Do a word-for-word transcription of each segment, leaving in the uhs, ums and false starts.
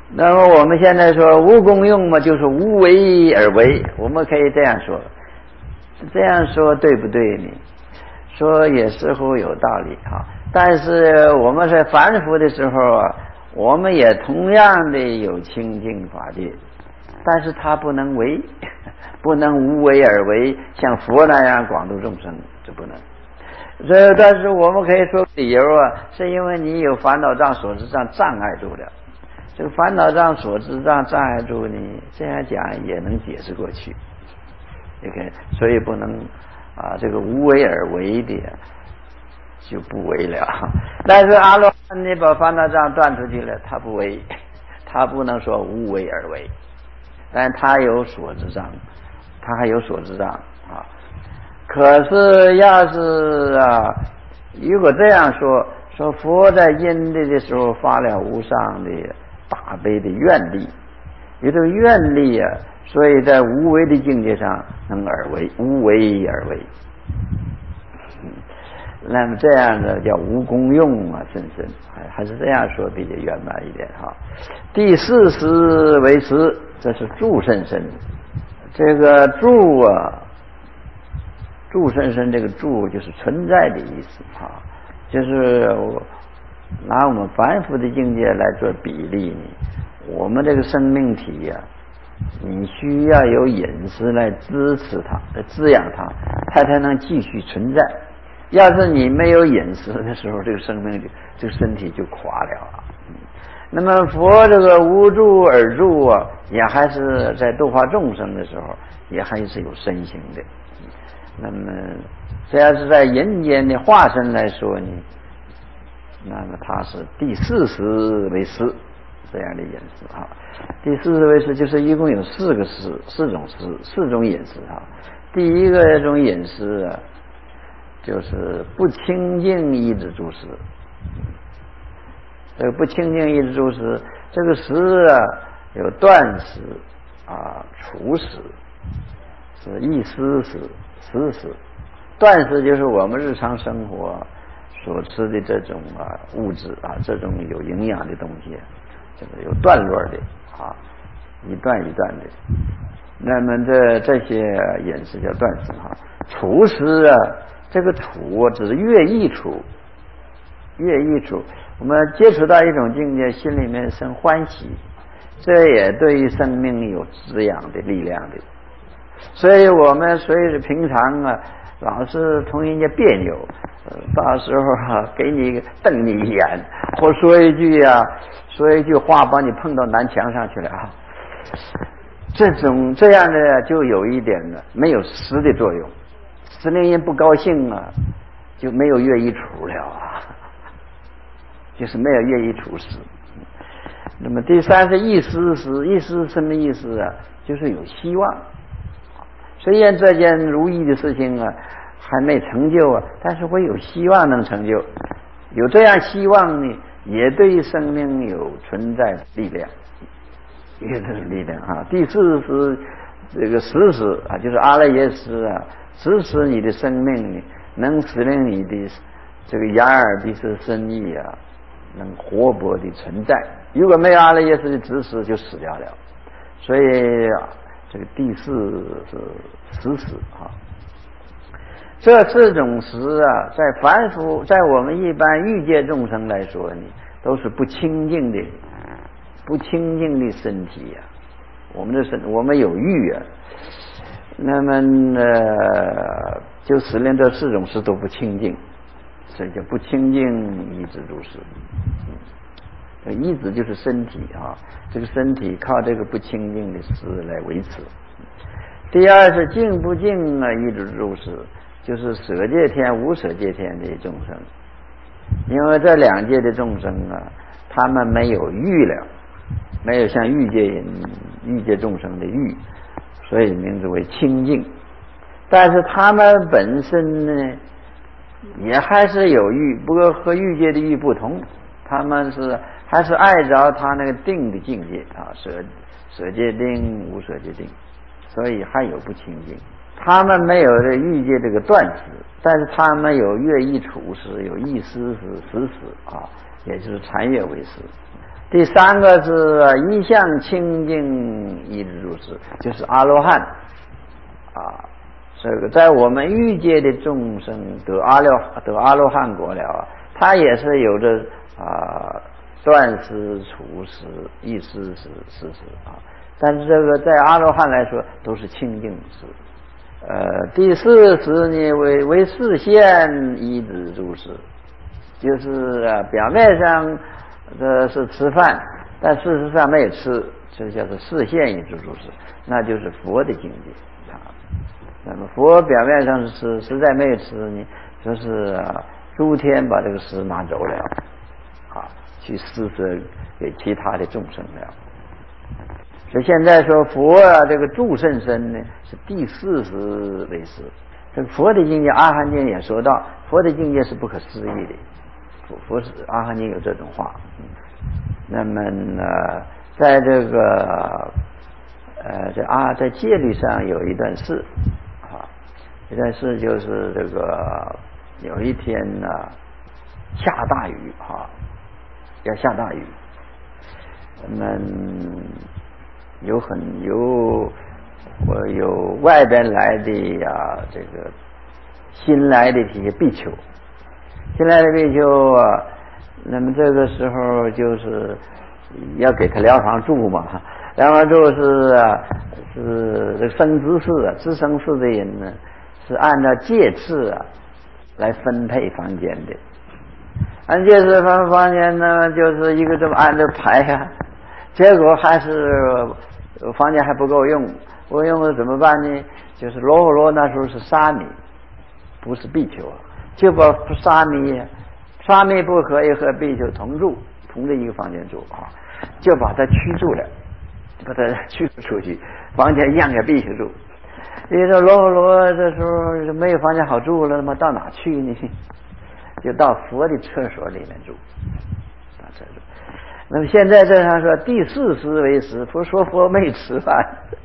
那么我们现在说无功用嘛，就是无为而为，我们可以这样说，这样说对不对呢？说也似乎有道理哈。但是我们在凡夫的时候啊，我们也同样的有清净法界，但是它不能为，不能无为而为，像佛那样广度众生，这不能。所以，但是我们可以说理由啊，是因为你有烦恼障、所知障障碍住了。这个烦恼障、所知障障碍住你，这样讲也能解释过去。你看，所以不能啊，这个无为而为的就不为了。但是阿罗汉你把烦恼障断出去了，他不为，他不能说无为而为，但他有所知障，他还有所知障啊。可是要是啊，如果这样说，说佛在因地的时候发了无上的大悲的愿力，有这个愿力啊，所以在无为的境界上能而为，无为而为。那么这样的叫无功用啊，甚深，还还是这样说比较圆满一点哈。第四识为识，这是住甚深。这个住啊，住甚深，这个住就是存在的意思啊，就是拿我们凡夫的境界来做比例呢。我们这个生命体呀、啊，你需要有饮食来支持它，来滋养它，它才能继续存在。要是你没有饮食的时候，这个生命就这个身体就垮了啊。那么佛这个无住而住啊，也还是在度化众生的时候，也还是有身形的。那么这要是在人间的化身来说呢，那么它是第四识为识这样的饮食啊。第四识为识就是一共有四个识，四种识，四种饮食啊。第一个种饮食啊，就是不清净意志住识。这个不清净意志住识，这个识啊有断识啊、除识，是意思识、识识。断识就是我们日常生活所吃的这种啊物质啊，这种有营养的东西，这个有段落的啊，一段一段的。那么这这些饮食叫断识哈。除识啊，这个除只是乐意除，乐意除。我们接触到一种境界，心里面生欢喜，这也对于生命有滋养的力量的。所以我们所以平常啊，老是同人家别扭，呃、到时候啊，给你瞪你一眼，或说一句啊，说一句话把你碰到南墙上去了啊。这种这样的就有一点呢，没有实的作用，使令人不高兴啊，就没有乐意处了啊，就是没有乐意处事。那么第三是意思是意思是什么意思啊？就是有希望。虽然这件如意的事情啊还没成就啊，但是我有希望能成就。有这样希望呢，也对生命有存在力量，也是力量啊。第四是这个实施啊，就是阿赖耶识啊，实施你的生命呢，能使令你的这个眼耳鼻舌身意啊，能活泼的存在。如果没有阿赖耶识的指使，就死掉了。所以啊，这个第四是实识啊。这四种识啊，在凡夫，在我们一般欲界众生来说呢，都是不清净的，不清净的身体呀、啊。我们的身，我们有欲啊，那么呃，就使令这四种识都不清净，所以叫不清净意志住识。意志就是身体啊，这个身体靠这个不清净的识来维持。第二是净不净啊，意志住识，就是舍界天、无舍界天的众生。因为这两界的众生啊，他们没有欲了，没有像欲界人、欲界众生的欲，所以名字为清净。但是他们本身呢，也还是有欲，不过和欲界的欲不同，他们是还是爱着他那个定的境界啊，舍舍界定、无舍界定，所以还有不清净。他们没有这欲界这个断识，但是他们有乐意处识，有意思识、识识啊，也就是禅悦为识。 第三个是一向清净一直如是，就是阿罗汉啊。这个在我们欲界的众生得阿罗得阿罗汉果了啊，他也是有着啊断失、除失、意识识、事实啊。但是这个在阿罗汉来说都是清净识。呃，第四识呢为为视线一直如是，就是啊表面上这是吃饭，但事实上没有吃，这叫做视线一直如是，那就是佛的境界啊。那么佛表面上是吃，实在没有吃呢，就是啊诸天把这个食拿走了啊，去施舍给其他的众生了。所以现在说佛啊，这个住甚深呢，是第四识为识。这个佛的境界，阿含经也说到，佛的境界是不可思议的。佛佛是阿含经有这种话。嗯、那么呢，在这个呃，在啊，在戒律上有一段事啊，一段事就是这个有一天呢、啊，下大雨啊，要下大雨，那么。有很有我有外边来的呀、啊，这个新来的这些比丘，新来的比丘啊，那么这个时候就是要给他疗房住嘛，疗房住是啊是这个生知识啊，知生识的人呢是按照戒次啊来分配房间的，按戒次分房间呢就是一个这么按着排呀、啊，结果还是。房间还不够用，不够用了怎么办呢？就是罗睺罗那时候是沙弥，不是比丘，就把沙弥，沙弥不可以和比丘同住，同在一个房间住啊，就把他驱逐了，把他驱逐出去，房间让给比丘住。因为这罗睺罗这时候没有房间好住了，那么到哪去呢？就到佛的厕所里面住，到厕所。那么现在这上说第四识为识，佛说佛没吃饭，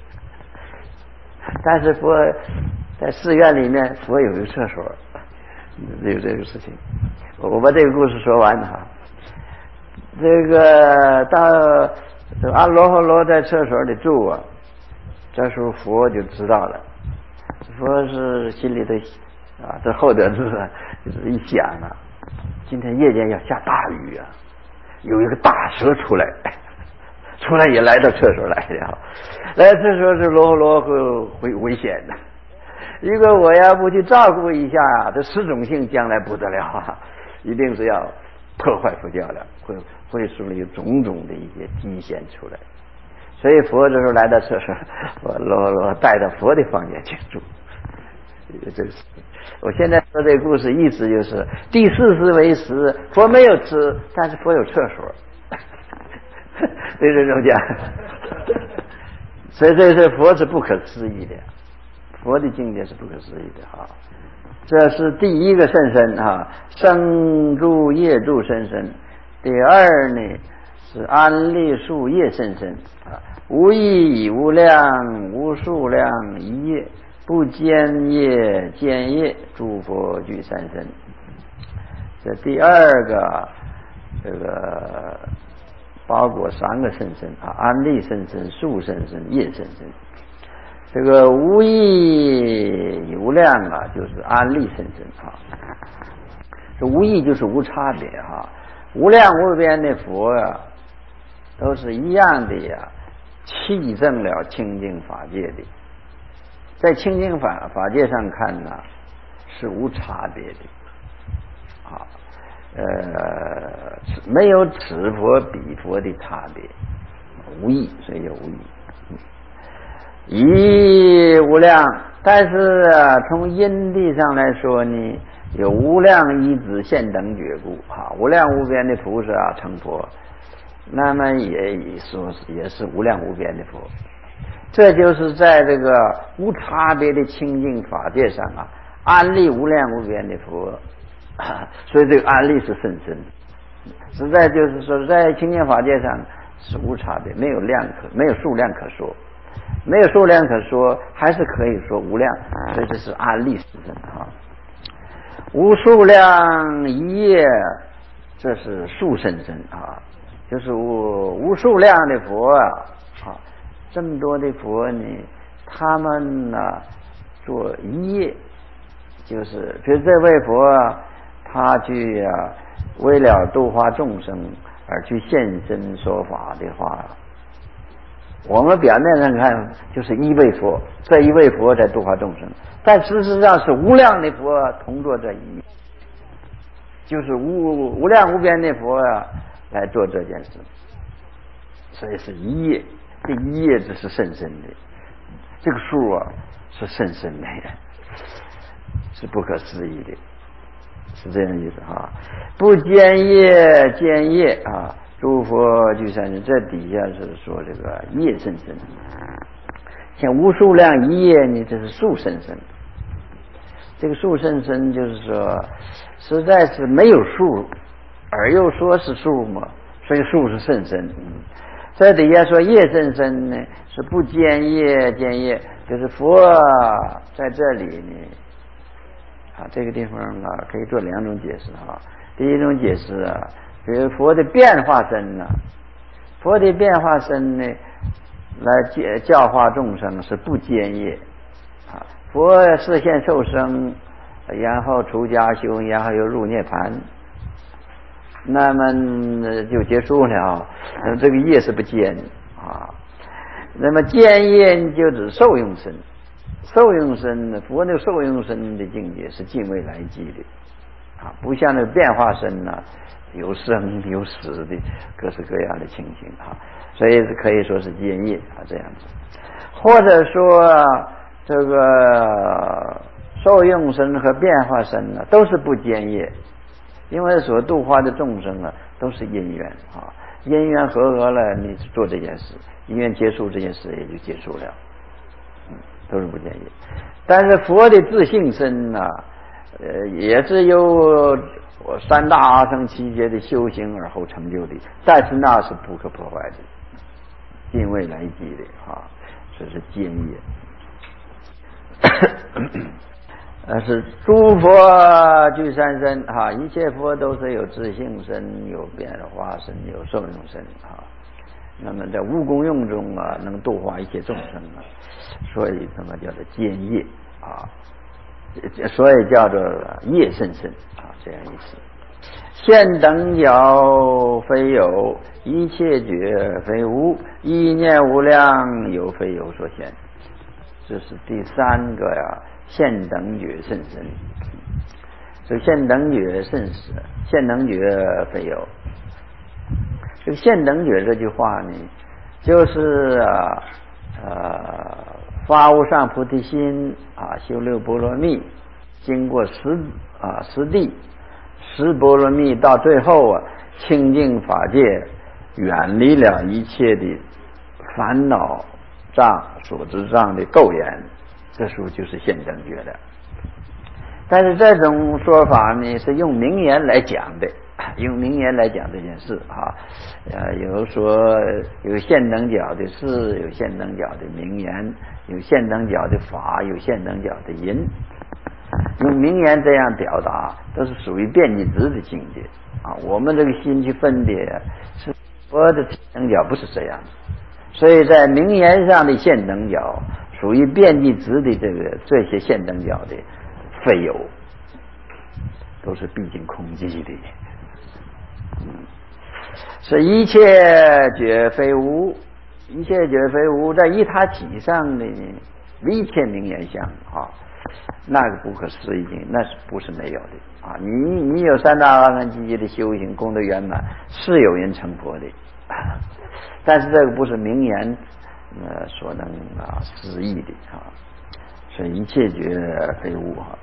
但是佛在寺院里面佛有一个厕所，有这个事情。我把这个故事说完哈。这个到这阿罗睺罗在厕所里住啊，这时候佛就知道了，佛是心里头啊，这后得知啊，就是一想啊，今天夜间要下大雨啊。有一个大蛇出来，出来也来到厕所来了，来到厕所是罗睺罗会会危险的。如果我要不去照顾一下啊，这实种性将来不得了啊，一定是要破坏佛教了，会会说有种种的一些危险出来。所以佛这时候来到厕所，我罗睺罗带到佛的房间去住。这是我现在说这个故事意思就是第四识为识，佛没有吃，但是佛有厕所，对这种讲，所以这是佛是不可思议的，佛的境界是不可思议的哈。这是第一个甚深哈，生住业住甚深。第二呢是安立树业甚深啊，无义无量无数量一业。不兼业兼业，诸佛具三身。这第二个，这个包括三个甚深啊，安立甚深、树甚深、业甚深。这个无义无量啊，就是安立甚深啊。这无义就是无差别哈、啊，无量无边的佛啊，都是一样的呀，契证了清净法界的。在清净法法界上看呢，是无差别的，啊，呃，没有此佛彼佛的差别，无异，所以有无异。一无量，但是啊，从因地上来说呢，有无量一子现等觉故啊，无量无边的菩萨啊成佛，那么也说也是无量无边的佛。这就是在这个无差别的清净法界上啊，安立无量无边的佛，啊、所以这个安立是甚深。实在就是说，在清净法界上是无差别，没有量可，没有数量可说，没有数量可说，还是可以说无量，所以这是安立甚深啊。无数量一业，这是数甚深啊。 就是无无数量的佛啊，啊，这么多的佛呢，他们呢做一业，就是比如这位佛啊，他去啊为了度化众生而去现身说法的话，我们表面上看就是一位佛，这一位佛在度化众生，但事实上是无量的佛同做这一，就是无无量无边的佛啊来做这件事，所以是一业，这一业这是甚深的，这个数啊是甚深的，是不可思议的，是这样意思哈。不兼业兼业啊，诸佛具三身，这底下是说这个业甚深，像无数量一业呢，这是数甚深。这个数甚深就是说实在是没有数，而又说是数嘛，所以数是甚深。嗯，这底下说业甚深呢，是不兼业兼业，就是佛在这里呢啊，这个地方啊可以做两种解释哈。第一种解释啊，比如佛的变化身呢、啊，佛的变化身呢，来教化众生是不兼业啊。佛示现受生，然后出家修，然后又入涅盘，那么就结束了。这个业是不兼啊。那么兼业就指受用身，受用身呢，佛那个受用身的境界是尽未来际的啊，不像那个变化身呢、啊，有生有死的各式各样的情形啊，所以可以说是兼业啊这样子，或者说这个受用身和变化身呢都是不兼业，因为所度化的众生啊都是因缘啊，因缘和合了，你做这件事，因缘结束这件事也就结束了，嗯，都是不兼业。但是佛的自性身呢、啊，呃，也是由三大阿僧祇劫的修行而后成就的，但是那是不可破坏的，尽未来际的啊，这是兼业。呃，是诸佛具三身哈，一切佛都是有自性身、有变化身、有受用身哈。那么在无功用中啊，能度化一切众生啊，所以这么叫做兼业啊，所以叫做业甚深啊，这样意思。现等觉非有，一切觉非无，一念无量有非有所现。这是第三个呀，现等觉甚深。这个现等觉甚深，现等觉非有。这个现等觉这句话呢，就是啊呃发无上菩提心啊，修六波罗蜜，经过十啊十地十波罗蜜，到最后啊清净法界，远离了一切的烦恼障所知障的垢缘，这时候就是现等觉的。但是这种说法呢，是用名言来讲的，用名言来讲这件事啊，呃，有说有现等觉的事，有现等觉的名言，有现等觉的法，有现等觉的因，用名言这样表达，都是属于辩计值的境界啊。我们这个心去分别，是佛的现等觉不是这样的，所以在名言上的现等觉，属于辩计值的这个这些现等觉的非有，都是毕竟空寂的，嗯，是一切觉非无，一切觉非无，在依他体上的一切名言相啊，那个不可思议境，那是不是没有的啊？你你有三大阿僧祇劫的修行功德圆满，是有人成佛的，但是这个不是名言呃所能啊思议的啊，所以一切觉非无哈。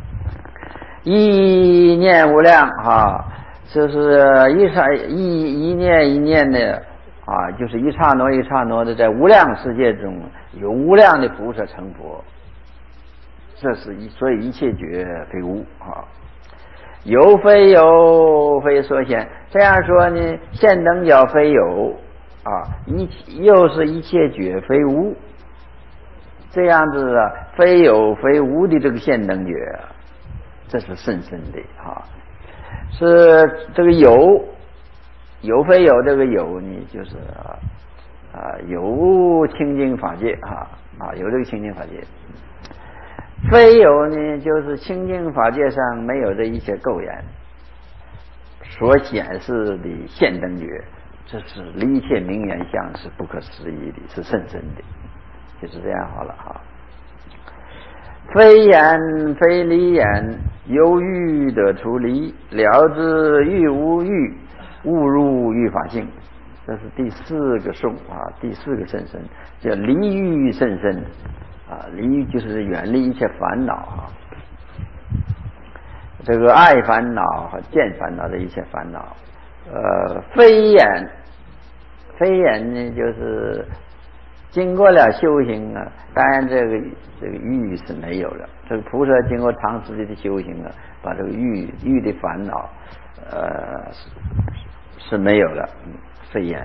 一念无量哈，就是一刹一一念一念的啊，就是一刹那一刹那的在无量世界中有无量的菩萨成佛，这是一所以一切觉非无啊，有非有非所现。这样说呢，现等觉非有啊，一又是一切觉非无，这样子啊，非有非无的这个现等觉。这是甚深的啊，是这个有有非有这个有呢，就是啊啊有清净法界啊啊有这个清净法界，非有呢就是清净法界上没有这一切垢缘所显示的现灯觉，这是离一切名言相，是不可思议的，是甚深的，就是这样好了哈。非言非离言，由欲得出离，了知欲无欲，误入欲法性。这是第四个颂啊，第四个甚深，叫离欲甚深啊。离欲就是远离一切烦恼啊，这个爱烦恼和见烦恼的一切烦恼。呃，非言，非言呢，就是经过了修行啊，当然这个这个欲是没有了。这个菩萨经过长时间的修行啊，把这个欲欲的烦恼，呃，是是没有了。嗯，非言，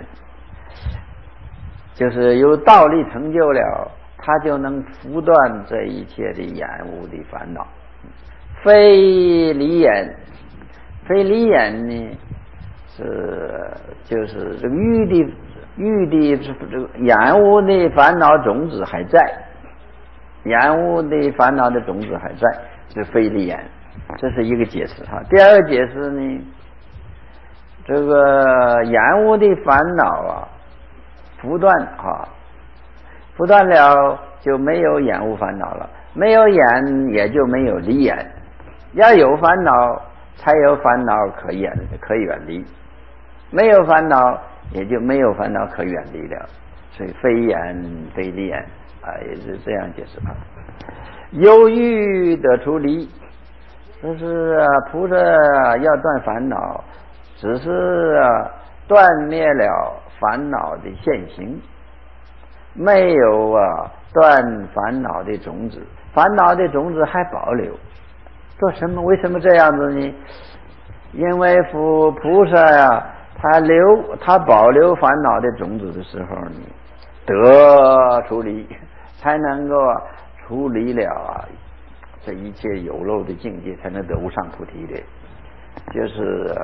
就是有道力成就了，他就能拂断这一切的厌恶的烦恼。非离眼，非离眼呢，是就是这个欲的欲的这个厌恶的烦恼种子还在，厌恶的烦恼的种子还在，是非离眼，这是一个解释哈。第二个解释呢，这个厌恶的烦恼啊，不断啊，不断了就没有厌恶烦恼了，没有厌也就没有离眼。要有烦恼，才有烦恼可远可远离；没有烦恼，也就没有烦恼可远离了。所以非言非离言啊，也是这样解释啊。由欲得出离，就是啊，菩萨要断烦恼，只是啊断灭了烦恼的现行，没有啊断烦恼的种子，烦恼的种子还保留。做什么？为什么这样子呢？因为佛菩萨呀，他留他保留烦恼的种子的时候呢，得出离，才能够处理了啊这一切有漏的境界，才能得无上菩提的。就是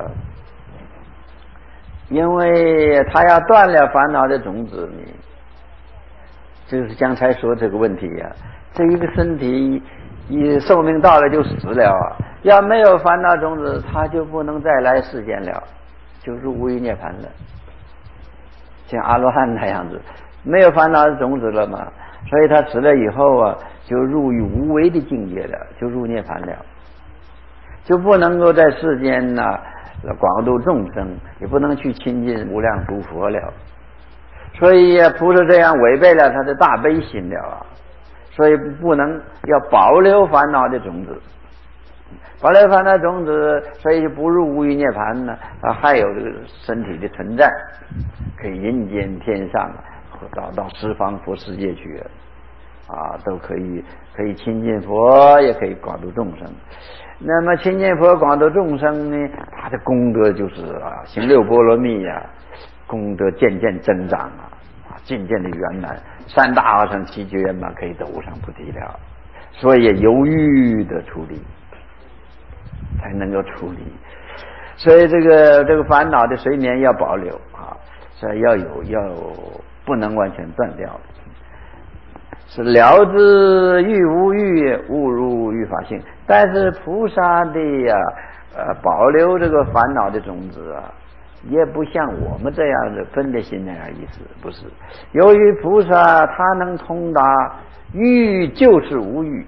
因为他要断了烦恼的种子呢，就是刚才说这个问题呀、啊，这一个身体一寿命到了就死了啊！要没有烦恼种子，他就不能再来世间了，就入无余涅槃了。像阿罗汉那样子，没有烦恼的种子了嘛，所以他死了以后啊，就入于无为的境界了，就入涅槃了，就不能够在世间呢、啊、广度众生，也不能去亲近无量诸佛了。所以啊，菩萨这样违背了他的大悲心了啊！所以不能要保留烦恼的种子，保留烦恼种子，所以就不入无余涅槃呢。啊，还有这个身体的存在，可以人间天上到到十方佛世界去，啊，都可以可以亲近佛，也可以广度众生。那么亲近佛广度众生呢，他的功德就是啊，行六波罗蜜呀、啊，功德渐渐增长啊。渐渐的圆满，三大阿僧七觉圆满，可以得无上菩提了。所以由欲的处理才能够处理，所以这个这个烦恼的睡眠要保留啊，所以要有要有不能完全断掉，是了知欲无欲，误入欲法性。但是菩萨的呀、啊，呃，保留这个烦恼的种子啊。也不像我们这样的分别心那样意思，不是。由于菩萨他能通达欲就是无欲，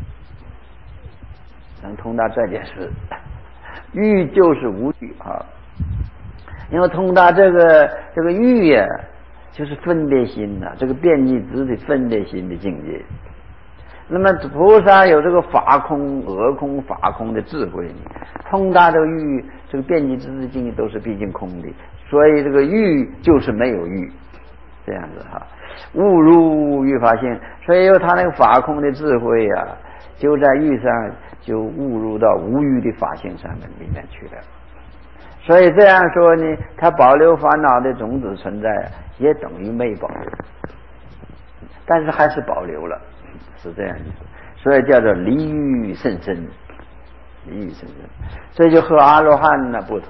能通达这件事，欲就是无欲啊。因为通达这个这个欲呀、啊，就是分别心呐、啊，这个遍计知的分别心的境界。那么菩萨有这个法空、讹空、法空的智慧，通达这个欲，这个遍计知的境界都是毕竟空的，所以这个欲就是没有欲，这样子哈，误入欲法性，所以有他那个法空的智慧啊，就在欲上就误入到无欲的法性上面里面去了。所以这样说呢，他保留烦恼的种子存在，也等于没保留，但是还是保留了。是这样意思，所以叫做离欲甚深，离欲甚深，这就和阿罗汉呢不同。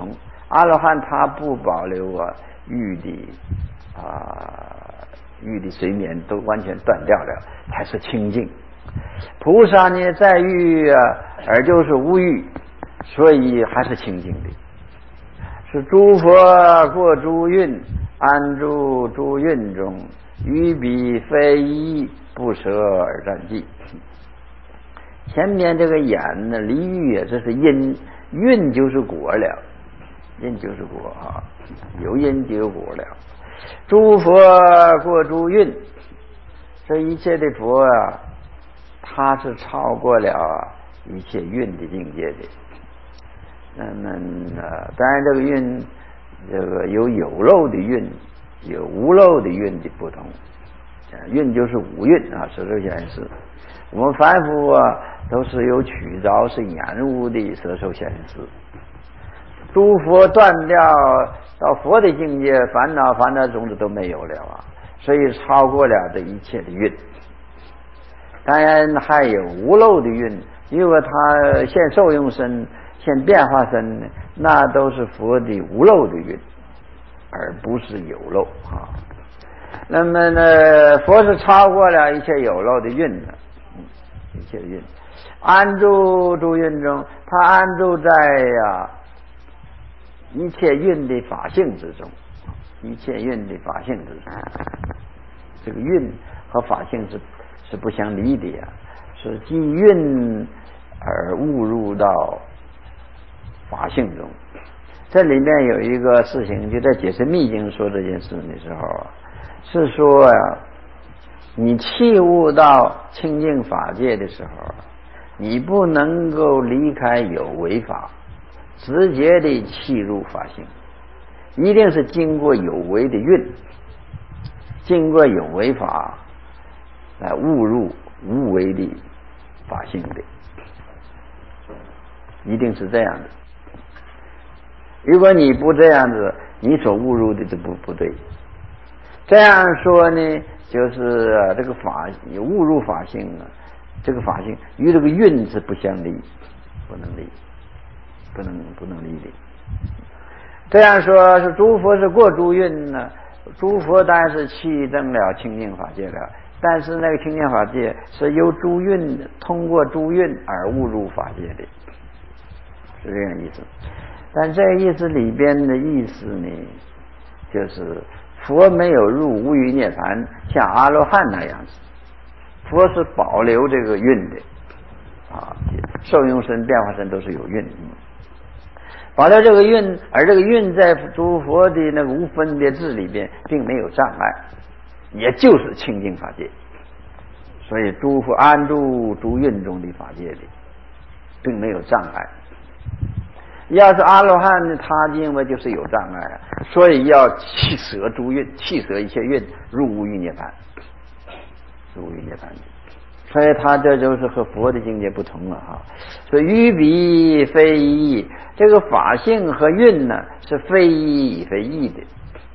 阿罗汉他不保留啊欲的啊欲的随眠都完全断掉了，才是清净。菩萨呢在欲啊而就是无欲，所以还是清净的。是诸佛过诸蕴，安住诸蕴中，于彼非一，不舍而占计。前面这个眼呢，离欲啊，这是因，蕴就是果了，因就是果啊，有因就有果了。诸佛过诸蕴，这一切的佛啊，他是超过了一切蕴的境界的。那么呃，当然这个蕴，这个有有漏的蕴，有无漏的蕴的不同。蕴就是五蕴啊，色受想行识。我们凡夫啊，都是有取着是眼污的色受想行识。诸佛断掉到佛的境界，烦恼烦恼种子都没有了啊，所以超过了这一切的蕴。当然还有无漏的蕴，因为它现受用身。现变化身，那都是佛的无漏的蕴，而不是有漏啊。那么呢，佛是超过了一切有漏的蕴的，一切蕴，安住诸蕴中，他安住在呀、啊、一切蕴的法性之中，一切蕴的法性之中。这个蕴和法性是是不相离的呀，是即蕴而误入到法性中。这里面有一个事情，就在解释密经说这件事的时候，是说呀、啊，你契悟到清净法界的时候，你不能够离开有为法，直接的契入法性，一定是经过有为的运，经过有为法来悟入无为的法性的，一定是这样的。如果你不这样子，你所误入的就不不对。这样说呢，就是啊，这个法你误入法性啊，这个法性与这个运是不相离，不能离，不能不能离的。这样说是诸佛是过诸运呢，诸佛当然是契证了清净法界了，但是那个清净法界是由诸运通过诸运而误入法界的，是这样意思。但这个意思里边的意思呢，就是佛没有入无余涅槃，像阿罗汉那样子，佛是保留这个运的啊，受用身、变化身都是有运，保留这个运，而这个运在诸佛的那个无分别智里边并没有障碍，也就是清净法界，所以诸佛安住诸运中的法界里，并没有障碍。要是阿罗汉呢，他因为就是有障碍啊，所以要弃舍诸运，弃舍一切运，入无余涅槃，入无余涅槃。所以他这就是和佛的境界不同了哈。所以于彼非一，这个法性和运呢是非一非一的。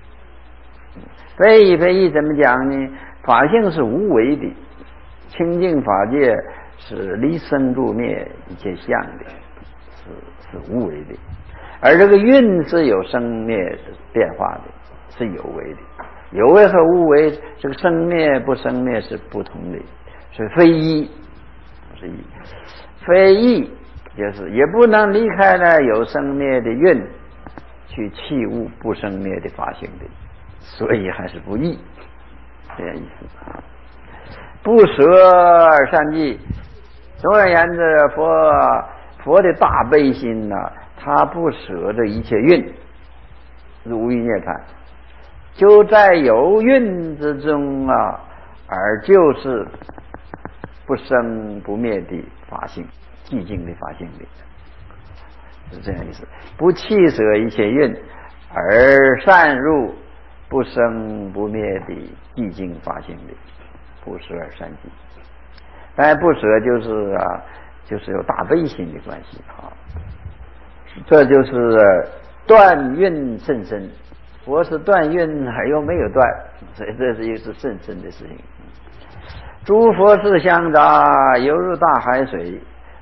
非一非一怎么讲呢？法性是无为的，清净法界是离生入灭一切相的，是是无为的，而这个运是有生灭变化的，是有为的。有为和无为，这个生灭不生灭是不同的，所以非一，是一，非一就是也不能离开了有生灭的运，去弃悟不生灭的法性的，所以还是不异，这样意思啊。不舍而善计，总而言之，佛佛的大悲心呢、啊，他不舍这一切运，入无余涅槃，就在有运之中啊，而就是不生不灭的法性，寂静的法性的，是这样意思。不弃舍一切运，而善入不生不灭的寂静法性的，不舍而善计。当然不舍就是啊，就是有大悲心的关系啊。这就是断运甚深，佛是断运而又没有断，所以这是一个是甚深的事情。诸佛是相杂，犹如大海水，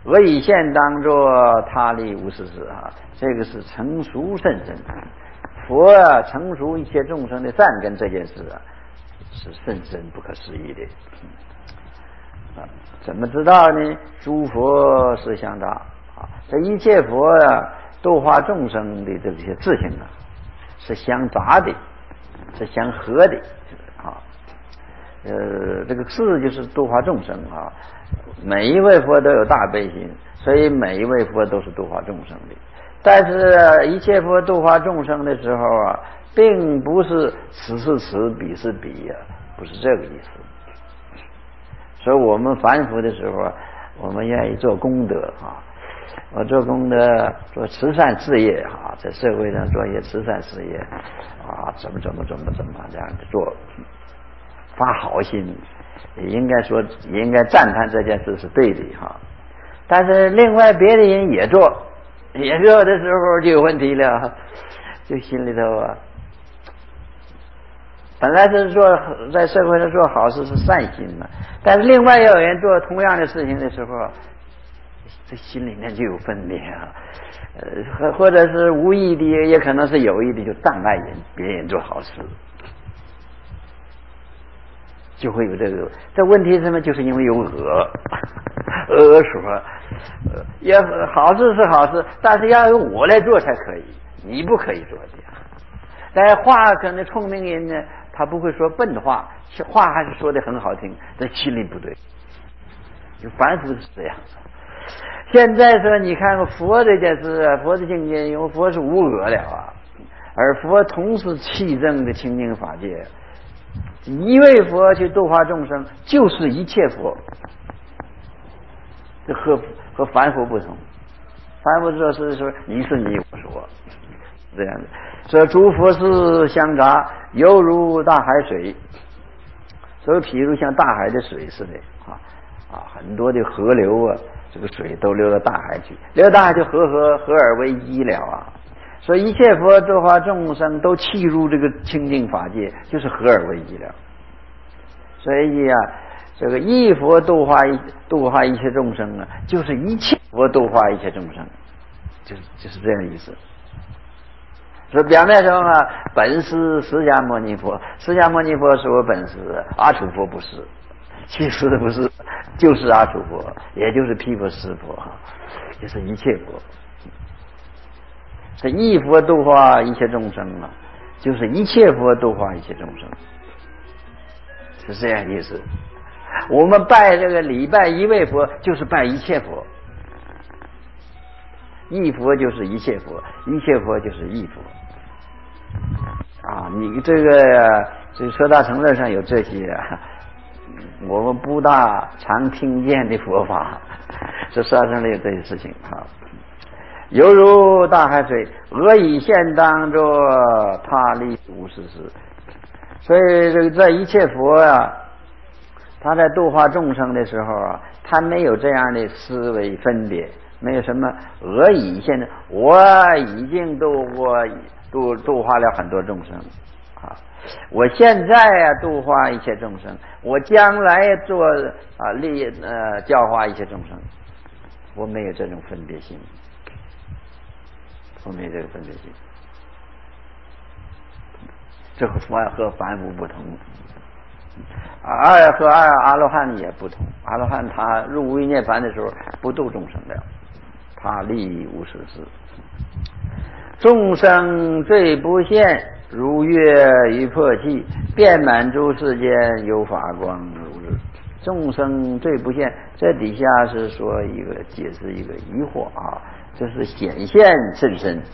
我以现当作他力无实事啊，这个是成熟甚深。佛啊，成熟一切众生的善根这件事啊，是甚深不可思议的。啊，怎么知道呢？诸佛是相杂啊，这一切佛啊，度化众生的这些自性啊，是相杂的，是相合的啊。呃，这个事就是度化众生啊，每一位佛都有大悲心，所以每一位佛都是度化众生的。但是一切佛度化众生的时候啊，并不是此是此，彼是彼呀、啊，不是这个意思。所以我们凡夫的时候啊，我们愿意做功德啊，我做功德，做慈善事业啊，在社会上做一些慈善事业啊，怎么怎么怎么怎么这样的做，发好心，也应该说也应该赞叹这件事是对的哈。但是另外别的人也做，也做的时候就有问题了，就心里头啊，本来是做在社会上做好事是善心嘛，但是另外有人做同样的事情的时候，这心里面就有分别啊，呃，或者是无意的，也可能是有意的，就障碍人别人做好事，就会有这个。这问题是什么？就是因为有恶，恶说，呃，也好事是好事，但是要由我来做才可以，你不可以做的。但是话可能聪明人呢，他不会说笨话，话还是说的很好听，但心里不对。就凡夫是这样。现在说你看佛这件事啊，佛的境界，因为佛是无我了啊，而佛同时气正的清净法界，一位佛去度化众生，就是一切佛，这和和凡夫不同。凡夫做事说你是你，我是我，这样的。这诸佛是相杂，犹如大海水，所以譬如像大海的水似的啊啊，很多的河流啊，这个水都流到大海去，流到大海就合合合而为一了啊。所以一切佛度化众生都契入这个清净法界，就是合而为一了。所以啊，这个一佛度化一度化一切众生啊，就是一切佛度化一切众生，就是就是这样意思。所以表面上啊，本师释迦牟尼佛，释迦牟尼佛是我本师，阿处佛不是，其实不是，就是阿处佛，也就是毗婆尸佛，就是一切佛。这一佛度化一切众生啊，就是一切佛度化一切众生，是这样意思。我们拜这个礼拜一位佛，就是拜一切佛，一佛就是一切佛，一切佛就是一佛。啊，你这个这个车大乘论上有这些、啊，我们不大常听见的佛法，这车大乘论有这些事情啊。犹如大海水，俄以现当作他力无实事。所以这个在一切佛啊，他在度化众生的时候啊，他没有这样的思维分别，没有什么俄以现在我已经度过度度化了很多众生啊，我现在啊度化一切众生，我将来做啊利呃教化一切众生，我没有这种分别心，我没有这个分别心，这和凡和凡夫不同。二和二阿罗汉也不同，阿罗汉他入无余涅槃的时候不度众生了，他利无实事。众生最不现，如月于破气，遍满诸世间，有法光如日。众生最不现，这底下是说一个解释一个疑惑啊，就是显现甚深，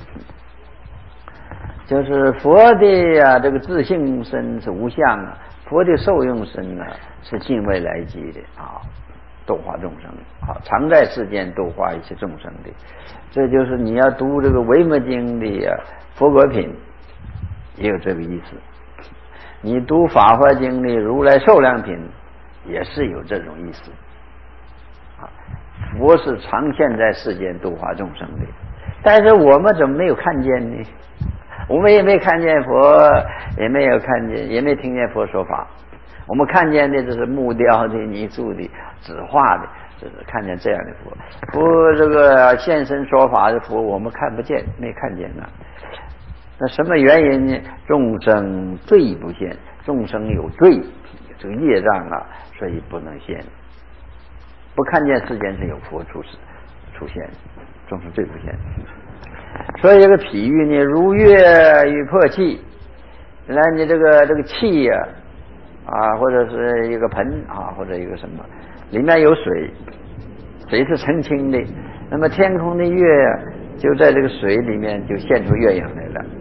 就是佛的啊这个自性身是无相啊，佛的受用身啊是尽未来际的啊，度化众生啊，常在世间度化一切众生的。这就是你要读这个维摩经的、啊、佛果品也有这个意思，你读法华经的如来寿量品也是有这种意思啊。佛是常现在世间度化众生的，但是我们怎么没有看见呢？我们也没看见佛，也没有看见，也没听见佛说法。我们看见的只是木雕的、泥塑的、纸画的， 这是看见这样的佛。佛这个现身说法的佛，我们看不见，没看见呢。那什么原因呢？众生罪不现，众生有罪，这个业障啊，所以不能现。不看见世间是有佛出世出现，众生罪不现。所以这个譬喻呢，如月与破器。原来你这个这个器呀、啊，啊，或者是一个盆啊，或者一个什么，里面有水，水是澄清的，那么天空的月就在这个水里面就现出月影来了。